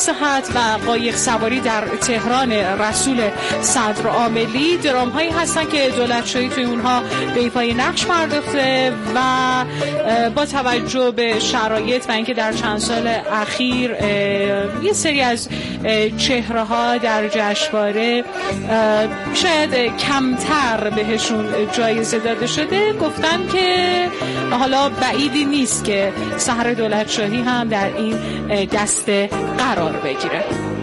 صحت و قایق سواری در تهران رسول صدرعاملی درام هایی هستن که دولتشاهی توی اونها به ایفای نقش پرداخته و با توجه به شرایط و اینکه در چند سال اخیر یه سری از چهره ها در جشنواره شاید کمتر بهشون جایزه داده شده، گفتن که حالا بعیدی نیست که سحر دولتشاهی هم در این دسته قرار بگیره.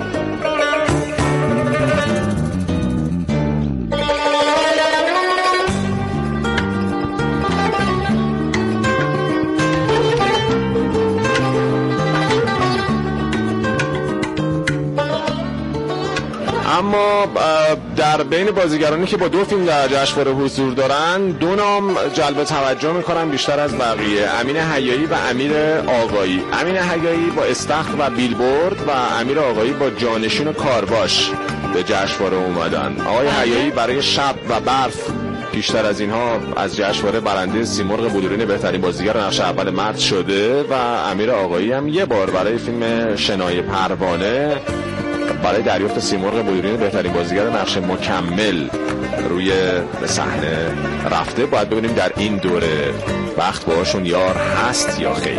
اما در بین بازیگرانی که با 2 فیلم در جشنواره حضور دارن 2 نام جلب توجه میکنن بیشتر از بقیه: امین حیایی و امیر آقایی. امین حیایی با استخر و بیلبورد و امیر آقایی با جانشین و کارباش به جشنواره اومدن. آقای حیایی برای شب و برف بیشتر از اینها از جشنواره برنده سیمرغ بلورین بهترین بازیگر نقش اول مرد شده و امیر آقایی هم یه بار برای فیلم شنای پروانه برای دریافت سیمرغ بلورین بهترین بازیگر نقش مکمل روی صحنه رفته. باید ببینیم در این دوره وقت باهاشون یار هست یا خیر.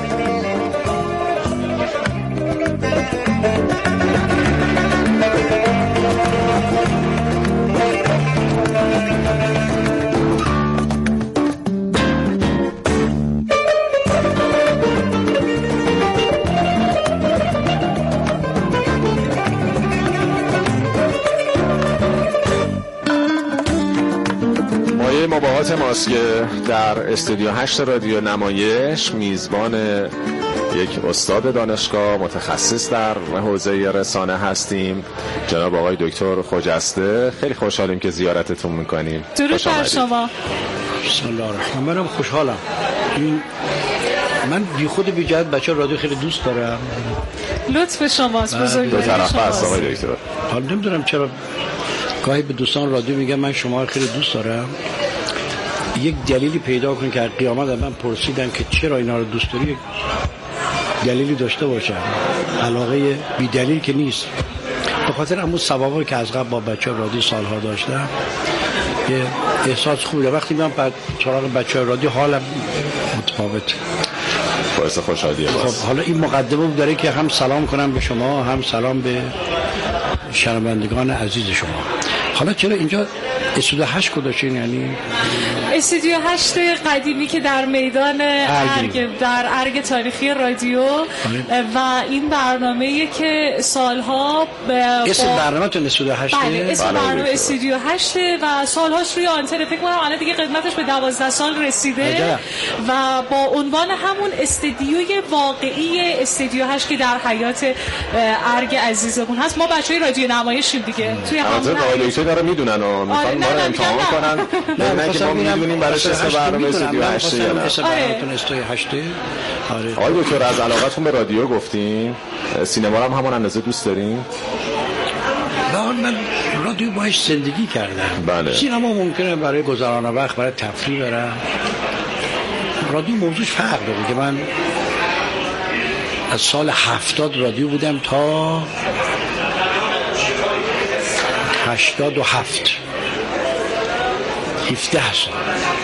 مباهات ماست که در استودیو 8 رادیو نمایش میزبان یک استاد دانشگاه متخصص در حوزه رسانه هستیم، جناب آقای دکتر خجسته. خیلی خوشحالیم که زیارتتون میکنیم. درود بر شما. بسم الله الرحمن الرحیم. خوشحالم. من بی خود بی جهت بچه رادیو خیلی دوست دارم. لطف شماست، بزرگواری شماست. دو طرف هست آقای دکتر. حالا نمیدونم چرا گاهی به دوستان رادیو میگم من شما رو خیلی دوست دارم. یک دلیلی پیدا کن که قیامت من پرسیدن که چرا اینا رو دوست داری، دلیلی داشته باشم. علاقه بی دلیل که نیست. به خاطر همون ثوابی که از قبل با بچه‌ها رادیو سالها داشتم یه احساس خوبه. وقتی من بعد چراغ بچه‌ها رادیو حالم متفاوت. باعث خوشحالیه. خب حالا این مقدمه بود داره که هم سلام کنم به شما، هم سلام به شنوندگان عزیز شما. حالا چرا اینجا استودیو 8 گذاشتین؟ یعنی استودیو 8 قدیمی که در میدان ارگ در ارگ تاریخی رادیو و این برنامه‌ای که سالها اسم برنامه‌تون استودیو 8 بله، اسم برنامه استودیو 8 و سالهاش روی آنتن فکر کنم الان دیگه خدمتش به 12 سال رسیده و با عنوان همون استودیوی واقعی استودیو 8 که در حیات ارگ عزیزمون هست. ما بچهای رادیو نمایشیم دیگه توی همون آقای دکتر داره میدونن و میخوان ما رو امتحان کنن. نه که ما میدونیم برای اسم برنامه استودیو 8 یا نه. اسم برنامه‌تون استودیو 8. آره. آقای دکتر از علاقتون به رادیو گفتین، سینما رو هم همون اندازه دوست دارین؟ من رادیو باهاش زندگی کردم. بله. سینما ممکنه برای گذران وقت، برای تفریح برم. رادیو موضوعش فرق داره که من از سال 70 رادیو بودم تا 87 17 سال.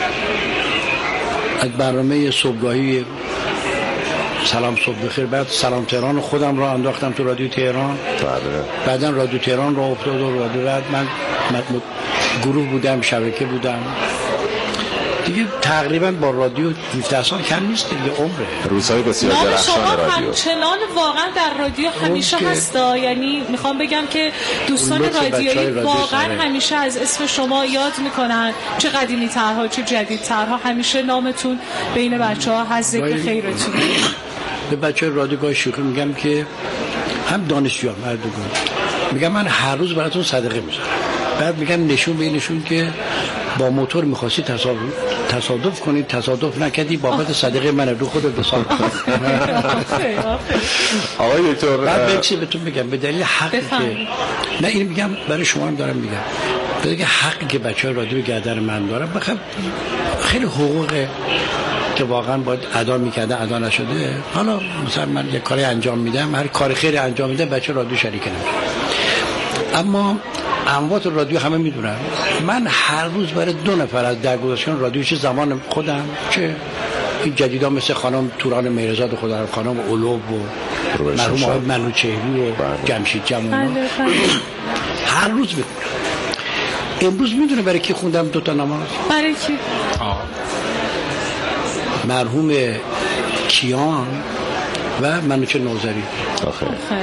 از برنامه صبحگاهی سلام صبح بخیر، بعد سلام تهران خودم را انداختم تو رادیو تهران. بعدن رادیو تهران را افتاد و رادیو بعد من گروه بودم، شبکه بودم دیگه. تقریبا با رادیو 17 سال کم نیست دیگه عمره. روزهای بسیار درخشان رادیو همچنان واقعا در رادیو همیشه هستا. یعنی میخوام بگم که دوستان رادیویی واقعا همیشه از اسم شما یاد میکنن، چه قدیمی ترها چه جدید ترها، همیشه نامتون بین بچه‌ها هست، ذکر خیرتون. به بچه‌های رادیو گاهی شوخی میگم که هم دانشجو هم مردگان میگم من هر روز براتون صدقه میذارم. بعد میگم نشون به نشون که با موتور می‌خواستی تصادف کنی، تصادف نکردی، بابت صدقه من رو خودت بسام. آقای دکتر بعد بهتون بگم به دلیل حقی که نه این میگم برای شما هم دارم میگم، به دلیل حقی که بچه‌ها رادیو گردن من دارن، بخوام خیلی حقوق که واقعا باید ادا میکرده ادا نشده. حالا مثلا من یک کاری انجام میدم، هر کار خیری انجام میدم، بچه رادیو شریک نمیشه. اما اموات رادیو همه میدونن من هر روز برای 2 نفر از درگذشتگان رادیو، چه زمان خودم چه این جدیدا مثل خانم توران میرزاد خدا، خانم اولوب و مرحوم آقای منوچهری و جمشید جمعون، هر روز میخونم. امروز میدونه برای کی خوندم 2 تا نماز؟ برای کی؟ مرحوم کیان و منوچه نوذری. آخه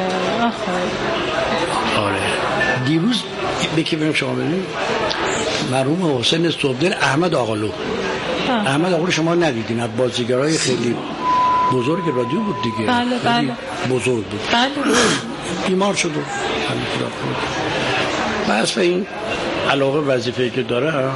آره دیروز بکی بریم شما ببینید مرحوم حسین صبحدل احمد آقالو. احمد آقالو شما ندیدین، از بازیگرای خیلی بزرگ رادیو بود دیگه. بله بزرگ بود. بله بیمار شد و بس به این علاقه وظیفه‌ای که داره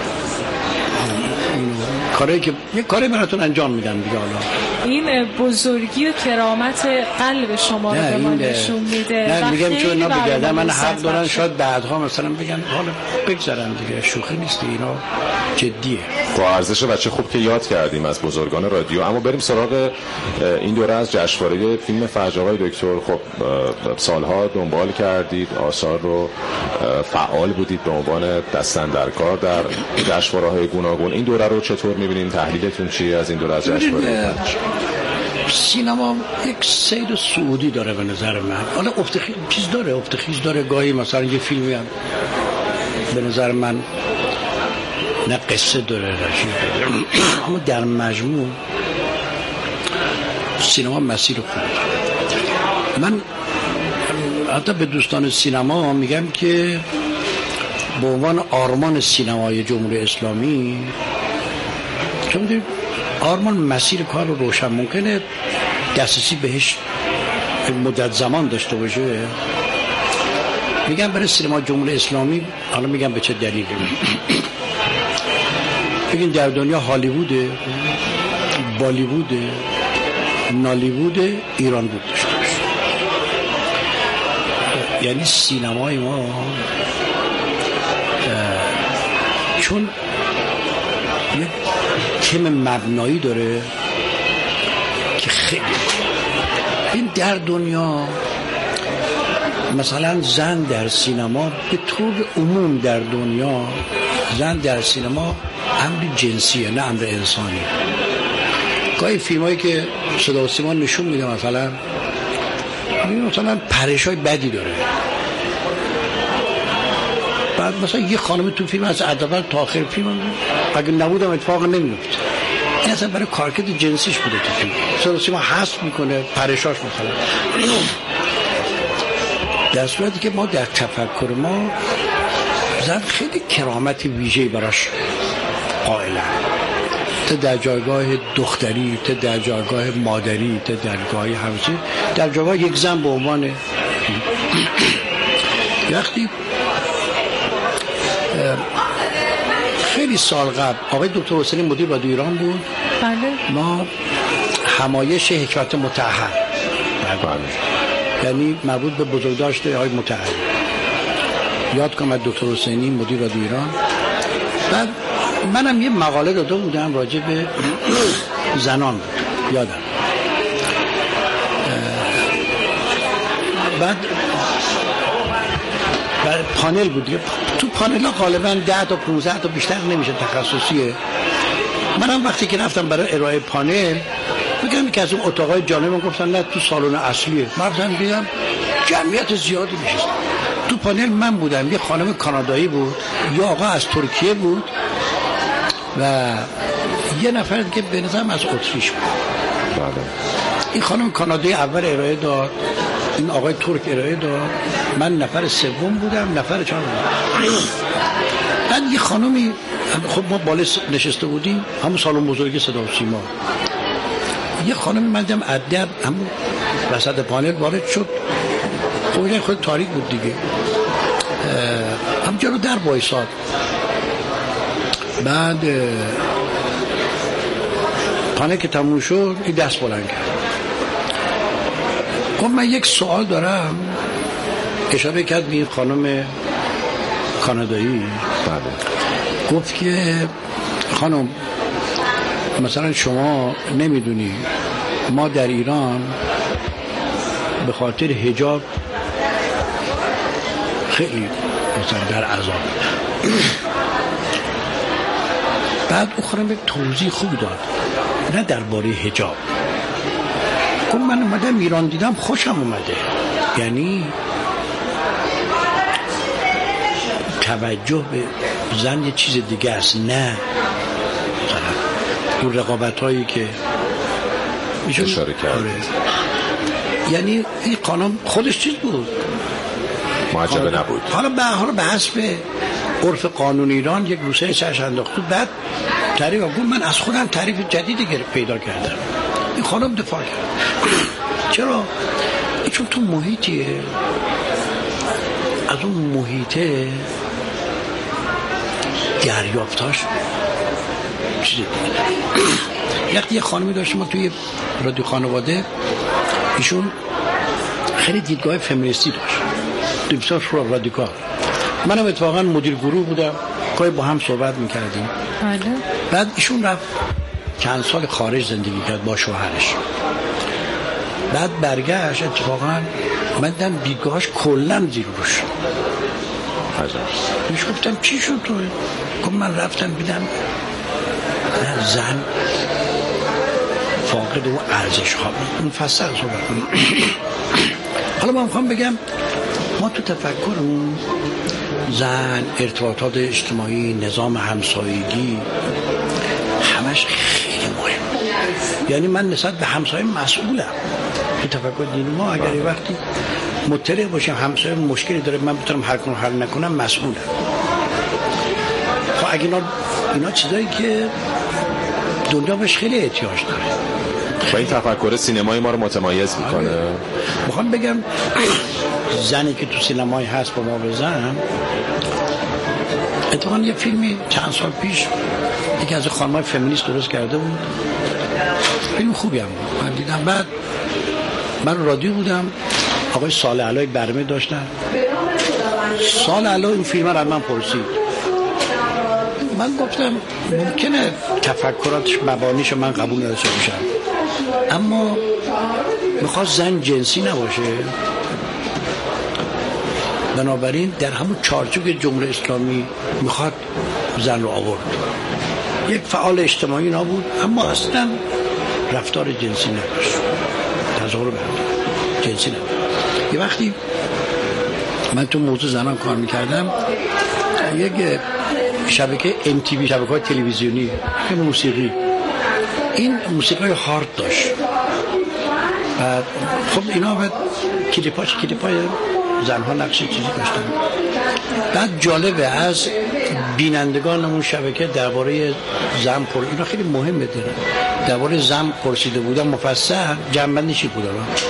کاری که یک کاری براتون انجام میدم دیگه. حالا این بزرگی و کرامت قلب شما رو به ما نشون میده. نه میگم چون اینا بگردن من حق دارن، شاید بعدها مثلا بگن حالا بگذارن دیگه، شوخی نیست، اینا جدیه. با ارزش بچه خوب که یاد کردیم از بزرگان رادیو. اما بریم سراغ این دوره از جشنواره فیلم فرج. آقای دکتر خب سالها دنبال کردید، آثار رو فعال بودید به عنوان دستاندرکار در جشنواره‌های گوناگون. این دوره رو چطور می‌بینید؟ تحلیلتون چیه از این دوره از جشنواره؟ سینما یک سید سعودی داره به نظر من. حالا افتخیز داره گاهی مثلا یه فیلمی هم به نظر من نه قصه داره اما در مجموع سینما مسیر خوبه. من حتی به دوستان سینما میگم که به عنوان آرمان سینمای جمهوری اسلامی، چون می‌دونید آرمان مسیر کار رو روشن، ممکنه دسترسی بهش مدت زمان داشته باشه. میگم برای سینما جمهوری اسلامی، حالا میگم به چه دلیلی. بگین در دنیا هالیووده، بالیووده، نالیووده، ایران بود داشته باشه. یعنی سینمای ما چون یک تم مبنایی داره که خیلی این در دنیا مثلا زن در سینما به طور عموم در دنیا زن در سینما امر جنسیه نه امر انسانی. گاهی فیلمایی که صدا و سیما نشون میده مثلا پرشای بدی داره، بعد مثلا یه خانم تو فیلم از اول تا آخر فیلم اگه نبودم اتفاق نمیفته. این اصلا برای کارکرد جنسیش بوده تو فیلم. صدا و سیما حذف میکنه پرشاش مثلا. در صورتی که ما در تفکر ما زن خیلی کرامت ویژه‌ای براش قائلن، تا در جایگاه دختری، تا در جایگاه مادری، تا در جایگاه همسه، در جایگاه یک زن به عنوان وقتی خیلی سال قبل آقای دکتر حسینی مدیر رادیو ایران بود. بله. ما همایش حکمت مطهر یعنی مربوط به بزرگداشت آقای مطهر یاد کنم، دکتر حسینی مدیر رادیو ایران. بعد منم یه مقاله داده بودم راجع به زنان بود یادم. بعد پانل بود دیگه. تو پانل ها غالبا 10 تا 15 تا بیشتر نمیشه، تخصصیه. منم وقتی که رفتم برای ارائه پانل بگم که از اون اتاقای جانب گفتن نه تو سالن اصلیه. من رفتم دیدم جمعیت زیادی نشسته. تو پانل من بودم، یه خانم کانادایی بود، یه آقا از ترکیه بود و یه نفر که به نظرم از اتریش بود. این خانم کانادایی اول ارائه داد، این آقای ترک ارائه داد، من نفر سوم بودم، نفر چهارم. بعد یه خانمی، خب ما بالا نشسته بودیم همون سالن بزرگی صدا و سیما، یه خانمی من دیدم ادب همون وسط پانل وارد شد. خب خود تاریک بود دیگه، همجا رو در وایساد. بعد پانل که تموم شد این دست بلند کرد، گفت من یک سوال دارم. اشاره کرد به این خانم کانادایی. گفت که خانم مثلا شما نمیدونی ما در ایران به خاطر حجاب خیلی مثلا در عذاب. بعد اخرم به توضیح خوب داد، نه درباره حجاب. گفت من اومدم ایران دیدم خوشم اومده، یعنی توجه به زن یه چیز دیگه است، نه اون رقابت هایی که اشاره کرد. یعنی این قانون خودش چیز بود، معجبه نبود. حالا به حسب عرف قانون ایران یک روسیه سرش انداخت. بعد تعریف گفت من از خودم تعریف جدیدی پیدا کردم. این خانم دفاع کرد. چرا؟ چون تو محیطیه، از اون محیطه دریافتاش چیزی بود. وقتی یه خانمی داشتیم ما توی رادیو خانواده، ایشون خیلی دیدگاه فمینیستی داشت، بسیار رادیکال. منم اتفاقا مدیر گروه بودم، گاهی با هم صحبت میکردیم. بعد ایشون رفت چند سال خارج زندگی کرد با شوهرش. بعد برگشت، اتفاقا من دیدم دیدگاهش کلا زیر رو شد. بهش گفتم چی شد تو؟ گفت من رفتم دیدم زن فاقد اون ارزش ها. مفصل صحبت کنیم. حالا من میخوام بگم ما تو تفکرمون زن، ارتباطات اجتماعی، نظام همسایگی، همش خیلی مهم. یعنی من نسبت به همسایه مسئولم. تو تفکر دین ما اگر یه وقتی مطلع باشم همسایه مشکلی داره من بتونم حل کنم حل نکنم مسئولم. خب اگه اینا چیزایی که دنیا بهش خیلی احتیاج داره. و این تفکر سینمای ما رو متمایز میکنه. میخوام بگم زنی که تو سینمای هست با ما بزن، اتفاقا یه فیلمی چند سال پیش یکی از خانم‌های فمینیست درست کرده بود، فیلم خوبی هم بود، من دیدم. بعد من رادیو بودم، آقای صالح علای برمه داشتن. صالح علای این فیلم رو از من پرسید. من گفتم ممکنه تفکراتش مبانیش من قبول نداشته باشم، اما میخواد زن جنسی نباشه، بنابراین در همون چارچوب جمهوری اسلامی میخواد زن رو آورد. یک فعال اجتماعی نبود، اما اصلا رفتار جنسی نداشت، تظاهر جنسی نداشت. یه وقتی من تو موضوع زنان کار میکردم، یک شبکه MTV، شبکه‌های تلویزیونی که موسیقی، این موسیقی هارد داشت. بعد خب اینا بعد کلیپای زنها نقش چیزی داشتن. بعد جالبه از بینندگان اون شبکه درباره زن اینا خیلی مهمه دیگه، درباره زن پرسیده بودن مفصل جنبندیشی بود.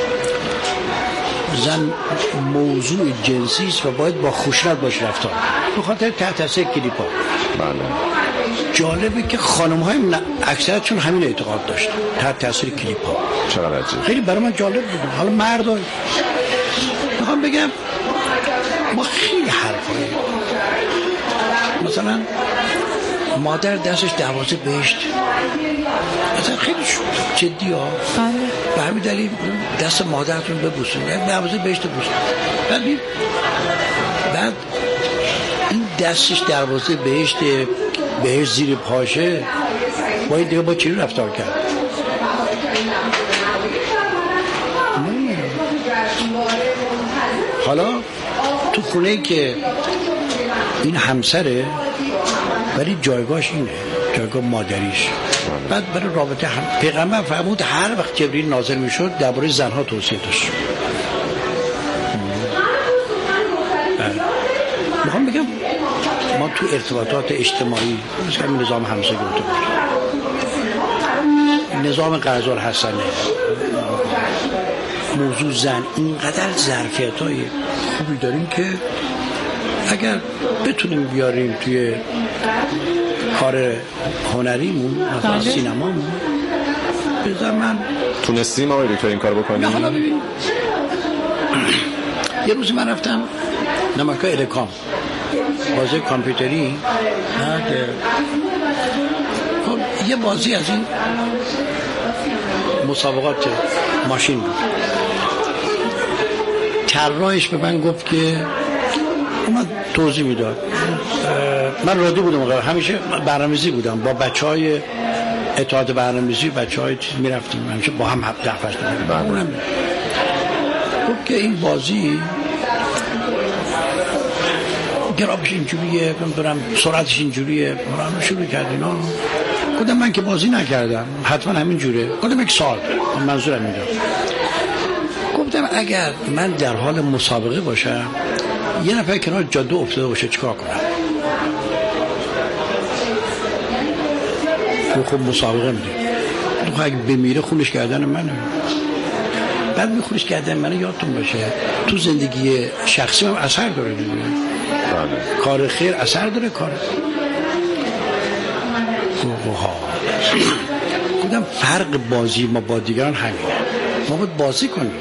زن موضوع جنسی است و باید با خشونت باشه رفتار، به خاطر تحت تاثیر کلیپا. بله. جالبه که خانم‌های اکثرشون همین اعتقاد داشتن، تحت تاثیر کلیپا. چقدر عجیب. خیلی برای من جالب بود. حالا مردا میخوام بگم ما خیلی حرفایی، مثلا مادر دستش دروازه بهشت، مثلا خیلی جدی ها، به همین دلیل دست مادرتون ببوسون، دروازه بهشت ببوسون. بعد این دستش دروازه بهشت زیر پاشه، باید دیگه با چی رفتار کرد؟ حالا تو خونه که این همسره، ولی جایگاهش اینه، جایگاه مادریش. بعد برای رابطه پیغمبر فرمود هر وقت جبریل نازل میشد درباره زنها توصیه داشت. میخوام بگم ما تو ارتباطات اجتماعی مثل نظام همسایگی تو نظام قرض‌ال حسنه، موضوع زن، اینقدر ظرفیت‌های خوبی داریم که اگر بتونیم بیاریم توی کار هنریمون، مثلا سینمامون، بذار من تونستیم آقای دکتر این کار بکنیم. حالا ببین، یه روزی من رفتم نمایشگاه الکام، بازی کامپیوتری. خب یه بازی از این مسابقات ماشین بود. طراحش به من گفت که من توضیح میداد. من رادیو بودم، همیشه برنامه‌ریزی بودم با بچهای اتحاد برنامه‌ریزی، بچهای چیز میرفتیم همیشه با هم درفش می‌کردیم. گفت که این بازی گرابش اینجوریه، نمیدونم سرعتش اینجوریه. من شروع کردیم گفتم من که بازی نکردم، حتما همین جوره. گفتم یک سال منظورم میاد. گفتم اگر من در حال مسابقه باشم، یه نفر کنار جاده افتاده باشه، چیکار کنم؟ خب مسابقه میده. تو اگه بمیره خونش کردن منه. بعد میخونش کردن منه. یادتون باشه تو زندگی شخصی هم اثر داره دیگه. کار خیر اثر داره. کار گفتم فرق بازی ما با دیگران همینه. ما باید بازی کنیم.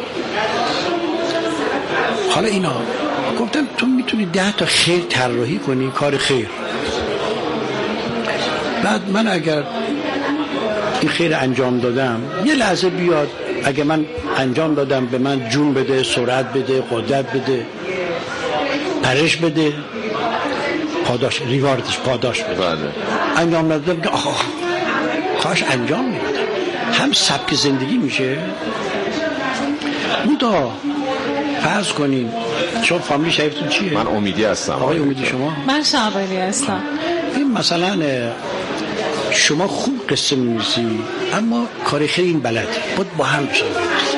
حالا اینا گفتم تو میتونی 10 تا خیر طراحی کنی، کار خیر. بعد من اگر این خیر انجام دادم، یه لحظه بیاد اگه من انجام دادم به من جون بده، سرعت بده، قدرت بده، پرش بده، پاداش، ریواردش، پاداش بده. انجام دادم که کاش انجام میدادم. هم سبک زندگی میشه. مدا فرض کنین شما فامیلی شریفتون چیه؟ من امیدی هستم. آقای امیدی شما؟ من شعبانی هستم. این مثلا شما خوب قصه می‌نویسی اما کار خیلی این بلد بود با هم بشه.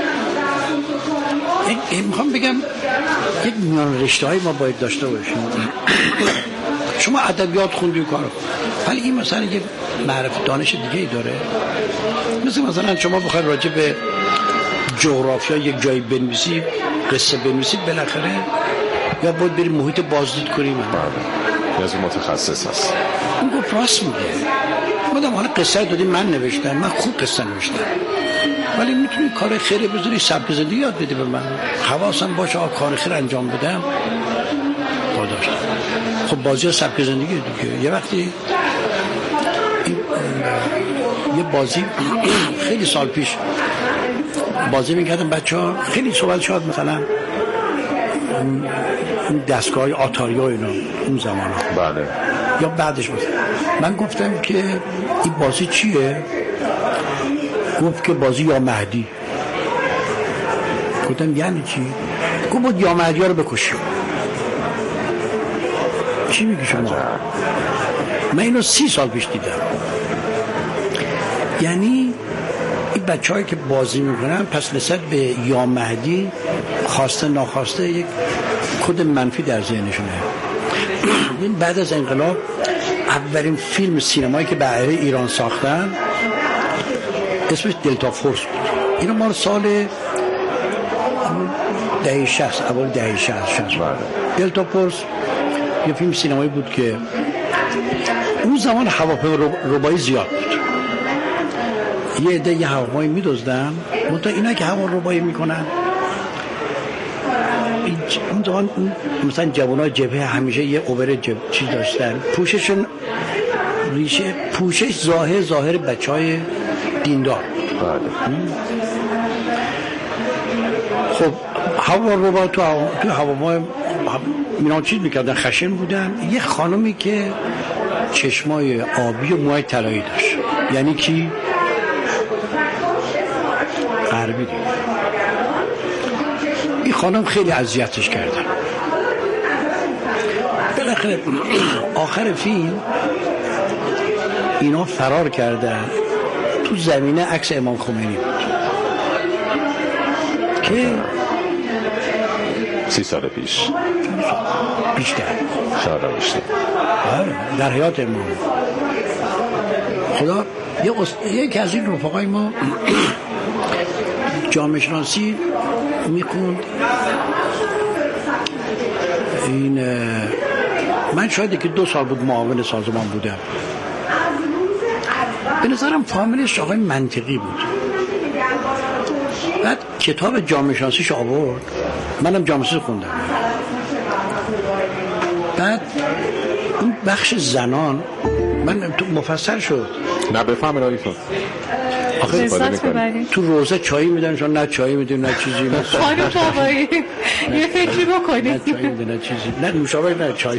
میخوام بگم یک میان رشته‌ای ما باید داشته باشیم. شما ادبیات خوندی کارو، ولی این مثلا یه معرفت دانش دیگه ای داره. مثلا شما بخواید راجع به جغرافیا یک جایی بنویسی، قصه بنویسید، بالاخره یا باید بریم محیط بازدید کنیم. از متخصص هست. اون گفت راست میگه. مادام حالا قصه دادیم، من نوشتم، من خوب قصه نوشتم، ولی میتونی کار خیره بذاری، سبک زندگی یاد بدی به من، حواسم باشه کار خیر انجام بدم. پاداش. خب بازی سبک زندگی دیگه. یه وقتی یه بازی خیلی سال پیش بازی میکردم، بچه‌ها خیلی سوال شد مثلا این دستگاه آتاری و اینا اون زمانا. بله. یا بعدش بود. من گفتم که این بازی چیه؟ گفت که بازی یا مهدی. گفتم یعنی چی؟ گفت بود یا مهدی ها رو بکشیم. چی میگی شما؟ من اینو 30 سال پیش دیدم. یعنی این بچه‌هایی که بازی میکنن پس نسبت به یا مهدی خواسته ناخواسته یک کد منفی در ذهنشونه. این بعد از انقلاب اولین فیلم سینمایی که برای ایران ساختن اسمش دلتا فورس بود. اینو مال سال دهه 60، اول دهه 60. دلتا فورس یه فیلم سینمایی بود که اون زمان هواپیماربایی زیاد بود. یه عده یه هواپیمایی می‌دزدن، منتها اینا که هواپیماربایی میکنن اون زمان مثلا جوانای جبهه همیشه یه اوبر چیز داشتن، پوششون ریشه پوشش ظاهر بچهای دیندار. خب هواپیما تو هواپیما اینا چیز میکردن، خشن بودن. یه خانومی که چشمای آبی و موهای طلایی داشت، یعنی کی؟ غربی. این خانم خیلی اذیتش کردن. بالاخره آخر فیلم اینا فرار کردن. تو زمینه عکس امام خمینی بود که 30 سال پیش بیشتر در حیات امام. خدا یکی از این رفقای ما جامعه شناسی میخوند. این من شاید که 2 سال بود معاون سازمان بودم. به نظرم فامیلش آقای منطقی بود. بعد کتاب جامعه شناسیش آورد، منم جامعه شناسی خوندم. بعد اون بخش زنان من تو مفصل شد نه بفهم رایتون لذت ببرید. تو روزه چایی میدن شما نه چایی میدین نه چیزی خانم بابایی یه فکری بکنید. نه چایی میدین نه چیزی نه نوشابه نه چایی.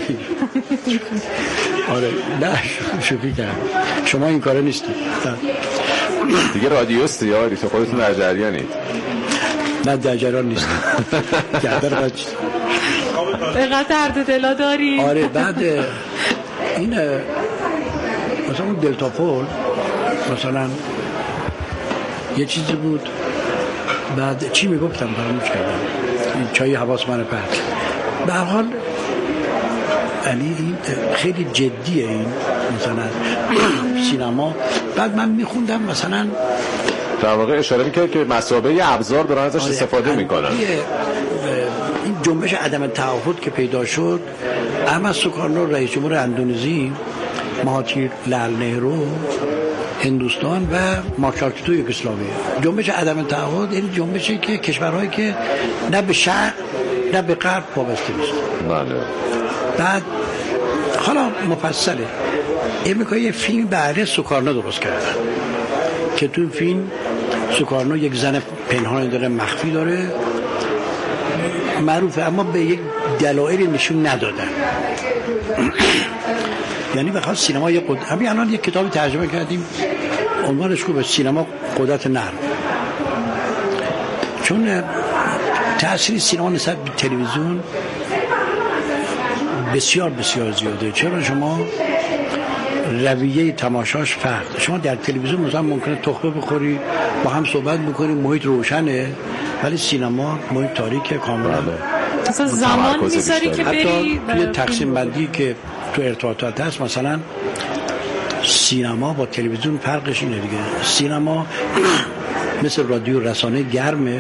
آره نه شوخی کردم شما این کاره نیستید دیگه رادیوستی یا تو خودتون در جریانید؟ نه در جریان نیستم. گردن قد اینقدر درد دلا داری؟ آره بعد این مثلا اون دلتاپول مثلا یه چیزی بود بعد چی میگفتم فراموش کردم این چای حواس من پرت به هر حال یعنی این خیلی جدیه این مثلا سینما بعد من میخوندم مثلا در واقع اشاره میکرد که مثابه ابزار دارن ازش استفاده میکنن. این جنبش عدم تعهد که پیدا شد احمد سوکارنو رئیس جمهور اندونزی مهاتیر لال نهرو هندوستان و مارشال تو یوگسلاوی جنبش عدم تعهد این جنبشی که کشورهایی که نه به شرق نه به غرب وابسته نیست. بله. بعد حالا مفصله امریکا یه فیلم بعد سوکارنو درست کردن که تو فیلم سوکارنو یک زن پنهان داره مخفی داره معروفه اما به یک دلایلی نشون ندادن. یعنی بخواد سینما یه همین الان یک کتابی ترجمه کردیم عنوانش خوبه سینما قدرت نرم چون تأثیر سینما نسبت به تلویزیون بسیار بسیار زیاده. چرا شما رویه تماشاش فرق شما در تلویزیون مثلا ممکنه تخمه بخوری با هم صحبت بکنی محیط روشنه ولی سینما محیط تاریکه کاملا مثلا زمان میذاری که بری توی تقسیم بندی که تو ارتباطات هست مثلا سینما با تلویزیون فرقش اینه دیگه سینما مثل رادیو رسانه گرمه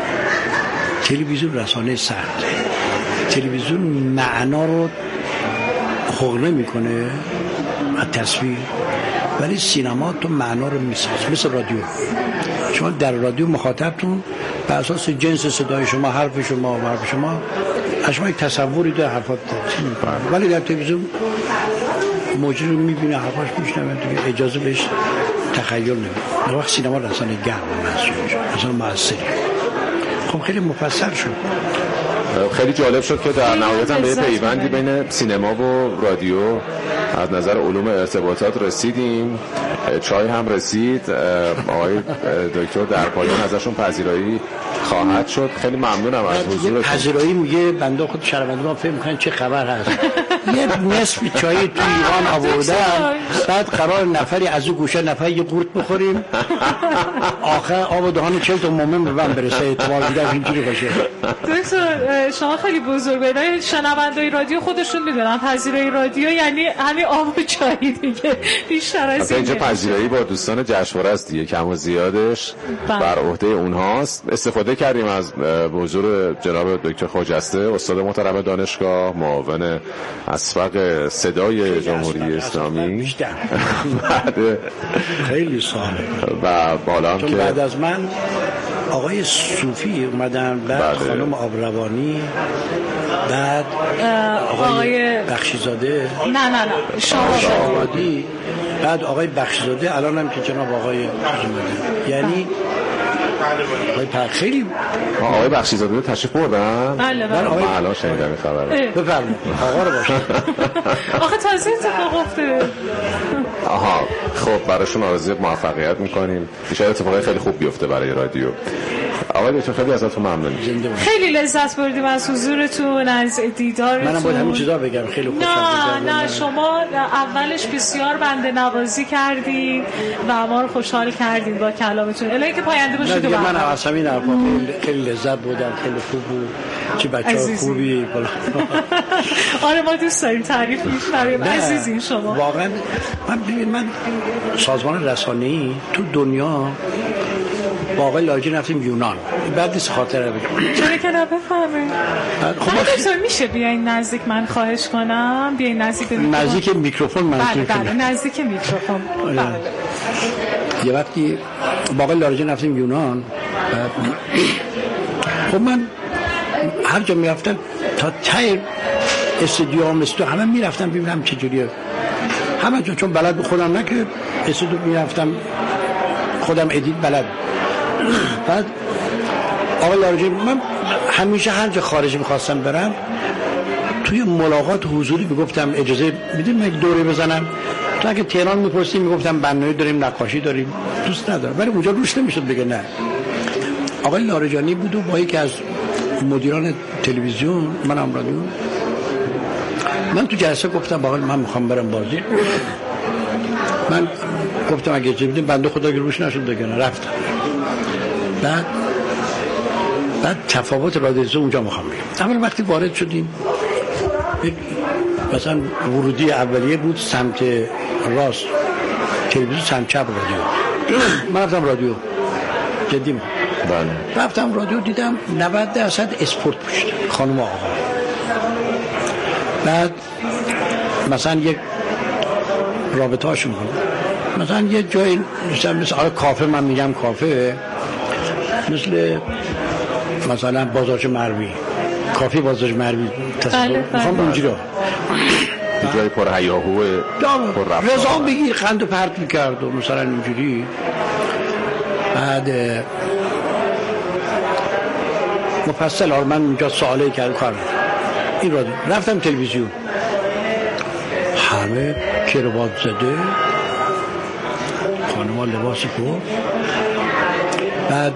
تلویزیون رسانه سرد تلویزیون معنا رو خورنه میکنه از تصویر ولی سینما تو معنا رو میساز مثل رادیو شما در رادیو مخاطبتون به اساس جنس صدای شما حرف شما شما یک تصوری داره حرفات ولی در تلویزیون موجود رو میبینه حرفاش میشنوه دیگه اجازه بهش تخیل نمیده. وقت سینما رسانه گرم محسوب میشه رسانه موثری. خب خیلی مفصل شد خیلی جالب شد که در نهایت هم به پیوندی بین سینما و رادیو از نظر علوم ارتباطات رسیدیم. چای هم رسید آقای دکتر در پایان ازشون پذیرایی خواهد شد. خیلی ممنونم از حضورتون. پذیرایی میگه بنده خود شهروندان ما فکر می‌کنن چه خبر هست یه نصف چای تو ایران آوردن بعد قرار نفری از اون گوشه نفری یه قورت بخوریم آخر آب و دهان 40 تا مومن به من برسه احتمال میدم اینجوری باشه. دکتر شما خیلی بزرگوارید شنوندای رادیو خودشون میدونن پذیرایی رادیو یعنی همین آب و چای دیگه بیشتر از اینجا پذیرایی با دوستان جشنواره است دیگه کم و زیادش بر عهده اونهاست. استفاده کردیم از حضور جناب دکتر خجسته استاد محترم دانشگاه معاون اسبق صدای جمهوری اسلامی بعد خیلی ساله و بالا هم که بعد از من آقای صوفی اومدن بعد خانم آبروانی بعد آقای بخشیزاده نه شاهوادی بعد آقای بخشیزاده الان هم که جناب آقای اومدن یعنی خیلی آقای بخشیزاده تشریف بردن. بله من الان شنیدم این خبره. بفرمایید آقا رو باشه. آخه تازه اتفاق افتاده. آها خب براشون آرزوی موفقیت میکنیم. ان شاء الله اتفاقی خیلی خوب بیفته برای رادیو. آقای دکتر خیلی ازتون ممنونم. خیلی لذت بردیم از حضورتون از دیدارتون. منم باید همین چیزا بگم خیلی خوشحال نه شما اولش بسیار بنده نوازی کردید و ما رو خوشحال کردید با کلامتون. الهی که پاینده باشید. من از همین حرفا خیلی لذت بردم خیلی خوب بود. چه بچه‌ها خوبی. آره ما دوست داریم تعریف می‌کنیم عزیزین شما. واقعا من سازمان رسانه‌ای تو دنیا با آقای لاجی رفتیم یونان بعد نیست خاطره بگم چرا که نبفهمه خب میشه بیاین نزدیک من خواهش کنم بیاین نزدیک میکروفون من بله نزدیک میکروفون یه وقتی با آقای لاجی رفتیم یونان خب من هر جا میرفتم تا تای استودیو همه میرفتم ببینم چجوریه همه چون بلد خودم نه که استودیو میرفتم خودم ادیت بلد. بعد آقای لاریجانی من همیشه هر جا خارج میخواستم برم توی ملاقات حضوری میگفتم اجازه میدیم من یک دوره بزنم. تو اگه تهران میپرسیم میگفتم برنامه داریم، نقاشی داریم، دوست ندارم، ولی اونجا روش نمیشد بگه نه. آقای لاریجانی بود و با یکی از مدیران تلویزیون منم رادیو، من تو جلسه گفتم باقل من میخوام برم بازی. من گفتم اگه اجازه بدیم، بنده خدا که روش نشد بگه نه، رفتم. بعد تفاوت رادیو اونجا میخوام بگم. اول وقتی وارد شدیم مثلا ورودی اولیه بود سمت راست تلویزیون، سمت چپ رادیو. من رفتم رادیو جدی من رفتم رادیو، دیدم 90% اسپورت پوشیدن خانم و آقا. بعد مثلا یک رابطه هاشون بود، مثلا یه جایی مثل کافه، من میگم کافه مثلا بازارچه مروی، کافی بازارچه مروی میخوام اونجی رو جای پر هیاهو پر رفتار رضا بگیر خند و پرت میکرد و مثلا اینجوری. بعد مفصل من اونجا سواله کرد کار این رادیو. رفتم تلویزیون، همه کروات زده، خانم‌ها لباس پر. بعد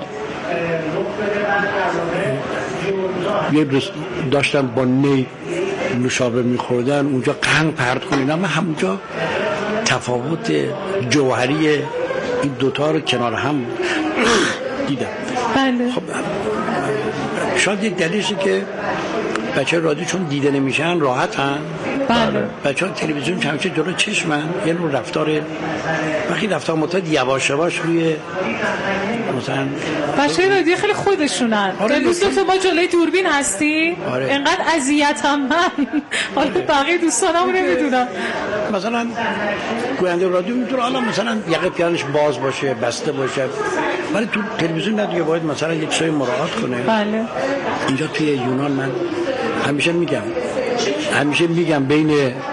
یه داشتم با نی نوشابه میخوردن اونجا قند پرت کنیدم. من همونجا تفاوت جوهری این دوتا رو کنار هم دیدم. بله. خب شاید یک دلیلی که بچه رادیو چون دیده نمیشن راحتن. بله. بچه ها تلویزیون همیشه جلو چشمن، یه نوع رفتار وقتی رفتار متعدد یواش یواش روی مثلا بچه رادیو خیلی خودشونن. امروز تو ما جلوی دوربین هستی، اینقدر اذیتم من، حالا بقیه دوستانم نمیدونم. مثلا گوینده رادیو میتونه حالا مثلا یقه پیانش باز باشه، بسته باشه، ولی تو تلویزیون ندیگه باید مثلا یک چیزی مراعات کنه. بله. اینجا توی یونان من همیشه میگم بین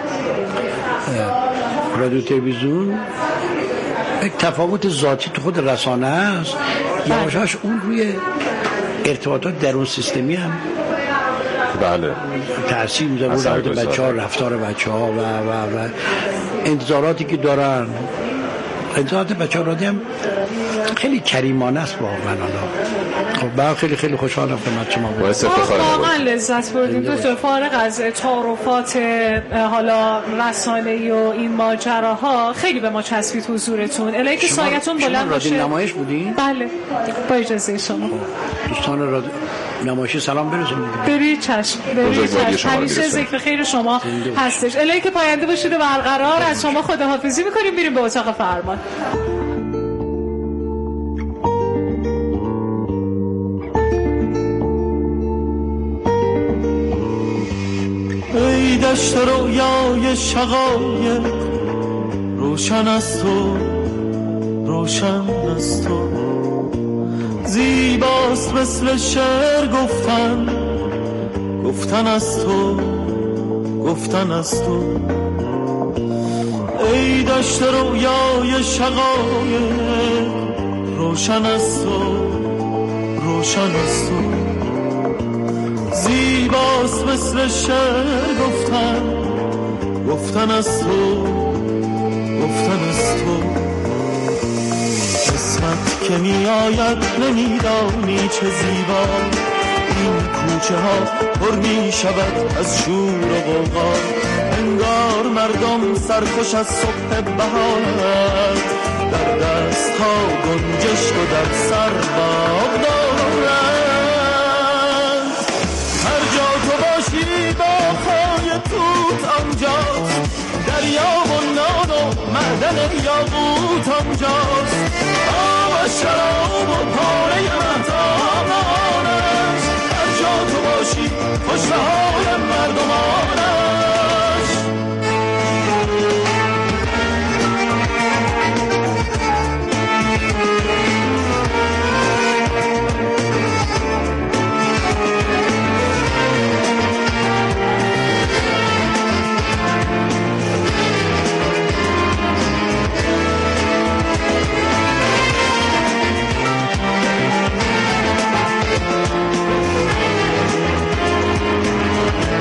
رادیو تلویزیون یک تفاوت ذاتی تو خود رسانه است، یواشاش اون روی ارتباطات درون سیستمی هم بله تأثیر میذاره رو روابط بچه‌ها، رفتار بچه‌ها و انتظاراتی که دارن. انتظارات بچه‌ها رادیو هم خیلی کریمانه است واقعا. خب خیلی خیلی خوشحالم خدمت شما بود. واقعا لذت بردیم دکتر. فارغ از تعارفات حالا رسانه‌ای و این ماجراها، خیلی به ما چسبید حضورتون. الهی که سایتون بلند باشه. رادیو نمایش بودین؟ بله با اجازه شما. دوستان رادیو نمایشی سلام برسونید. برید چشم. همیشه ذکر خیر شما هستش. الهی که پاینده باشید و برقرار. از شما خداحافظی می‌کنیم، میریم به اتاق فرمان. ای دشت رویای شقایق، روشن از تو، روشن از تو، زیباست مثل شعر گفتن، گفتن از تو، گفتن از تو. ای دشت رویای شقایق، روشن از تو، روشن از تو، زیباست مثل شعر گفتن، گفتن از تو، گفتن از تو. قسمت که می آید نمیدانی چه زیبا، این کوچه ها پر می شود از شور و غوغا. انگار مردم سرخوش از صبح بهار، در دست ها گنجشک و در سر باغ دارند. هر جا تو باشی با خای توت آنجاست، دریا و نان و معدن یاقوت آنجاست. آب و شراب و پاره مطامانش، هر جا تو باشی خوش